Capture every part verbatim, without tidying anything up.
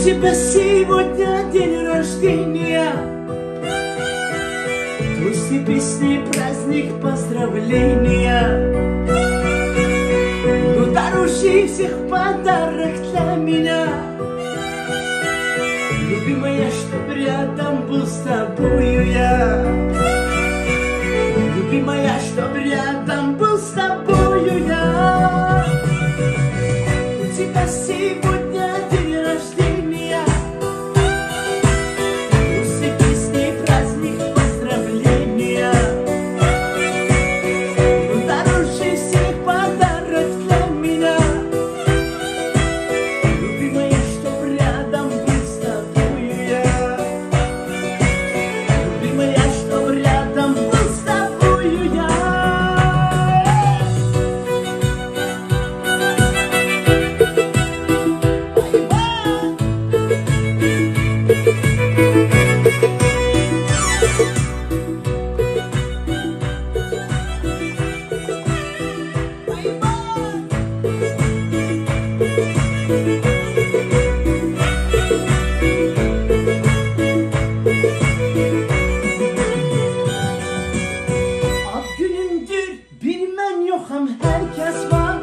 тебя сегодня день рождения, пусть песни, праздник, поздравления. Ну дороже всех подарок для меня, любимая, чтоб рядом был с тобою я. Любимая, чтоб рядом был с тобою я. У тебя сегодня день рождения, пусть песни, праздник, поздравления. Ну дороже всех подарок для меня, любимая, чтоб рядом был с тобою я. Любимая, чтоб рядом был с тобою я. Ad günümdür bilmem yoxam herkes var.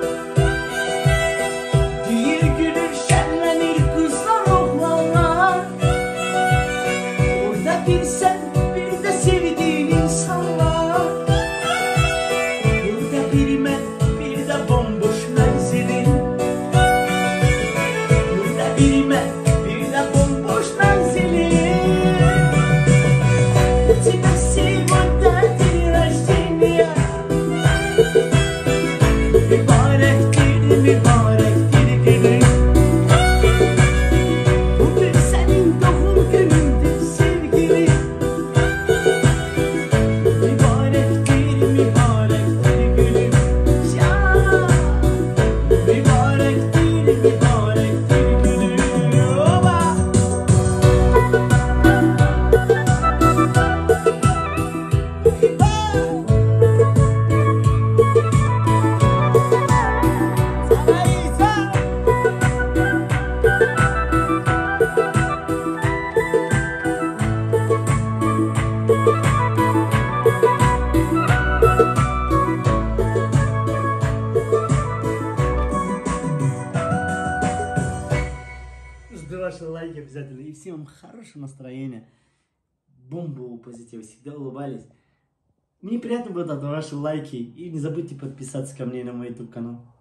Deyir gülür şənlənir qızlar oğlanlar. Orada bir sen bir de sevdiğin insanlar. Burada bir mən bir de bomboş mənzilin. Burada bir mən bir de bomboş mənzilin. У тебя сегодня день рождения, mübarektir, mübarektir günün. Bugün senin doğum günündür sevgilim. Mübarektir, mübarektir günün. Ya, mübarektir, mübarektir günün. Oba! Жду ваши лайки обязательно. И всем хорошего настроения. Бомбового позитива. Всегда улыбались. Мне приятно будет от ваши лайки. И не забудьте подписаться ко мне на мой YouTube канал.